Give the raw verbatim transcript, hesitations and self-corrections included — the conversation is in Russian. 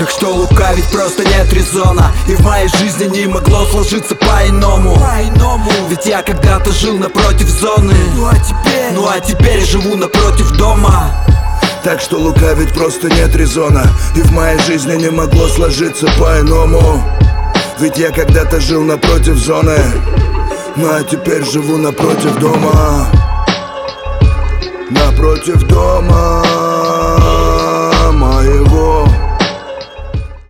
Так что лукавить просто нет резона, и в моей жизни не могло сложиться по-иному. Ведь я когда-то жил напротив зоны, ну а теперь, ну а теперь живу напротив дома. Так что лукавить просто нет резона, и в моей жизни не могло сложиться по-иному. Ведь я когда-то жил напротив зоны, ну а теперь живу напротив дома. Напротив дома.